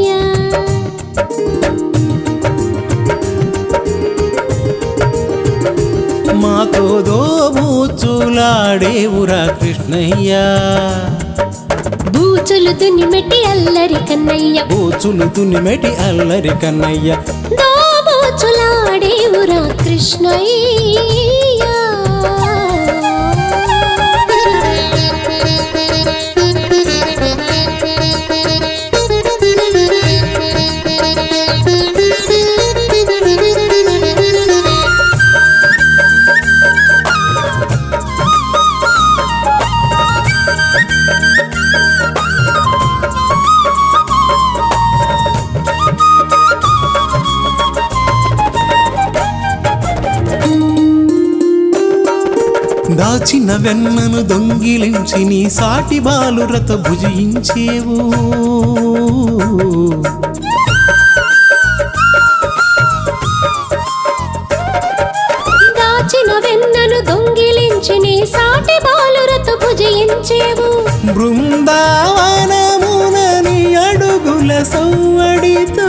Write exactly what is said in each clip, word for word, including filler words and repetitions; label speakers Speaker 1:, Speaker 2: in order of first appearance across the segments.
Speaker 1: కృష్ణయ్య.
Speaker 2: మాతో దోబూచులాడేవురా కృష్ణయ్య.
Speaker 1: బూచులు దునిమెట్టి అల్లరి కన్నయ్య,
Speaker 2: బూచులు దునిమెటి అల్లరి కన్నయ్య.
Speaker 1: దోబూచులాడేవురా కృష్ణయ్య.
Speaker 2: దాచిన వెన్నను దొంగిలించి నీ సాటి బాలురత భుజించేవు.
Speaker 1: దాచిన వెన్నను దొంగిలించి నీ సాటి బాలురత భుజించేవు.
Speaker 2: బృందావనమున నీ అడుగుల సవ్వడితో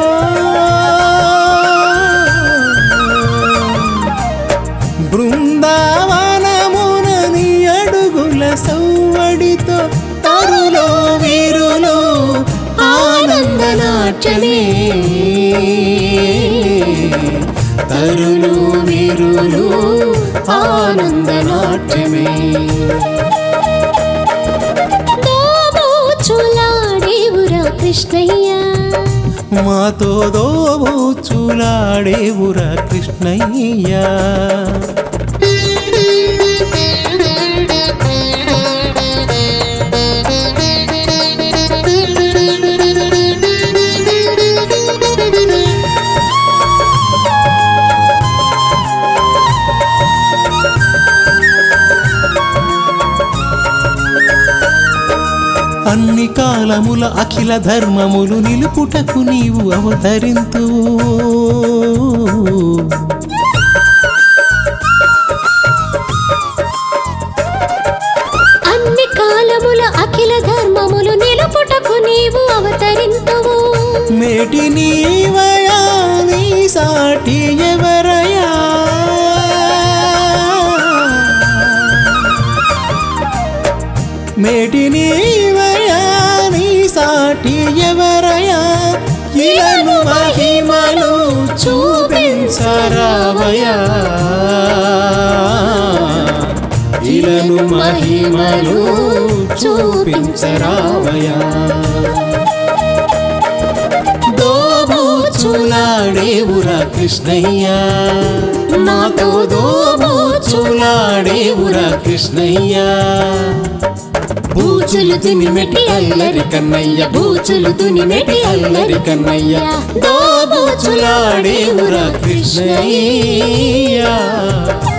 Speaker 2: బృందావనమున నీ అడుగుల సవ్వడితో తరులో వీరులో ఆనందనాట్యమే. తరులు వీరులు ఆనందనాట్యమే.
Speaker 1: దోబూచులాడేవురా కృష్ణయ్య.
Speaker 2: మాతో దోబూచులాడేవురా కృష్ణయ్య. అన్ని కాలముల అఖిల ధర్మములు నిలుపుటకు నీవు అవతరింతువు.
Speaker 1: అన్ని కాలముల అఖిల ధర్మములు నిలుపుటకు నీవు అవతరింతువు.
Speaker 2: మేటి నీవయా నీ సాటి ఎవరయా. మేటి నీవయా నీ సాటి ఎవరయా. ఇలను మహిమలు చూపించరావయా. ఇలను మహిమలు చూపించరావయా. దోబూచులాడేవురా కృష్ణయ్య. మాతో దోబూచులాడేవురా కృష్ణయ్య. బూచులు దునిమెటి అల్లరి కన్నయ్య, బూచులు దునిమెటి అల్లరి కన్నయ్య. దోబూచులాడేవురా కృష్ణయ్య.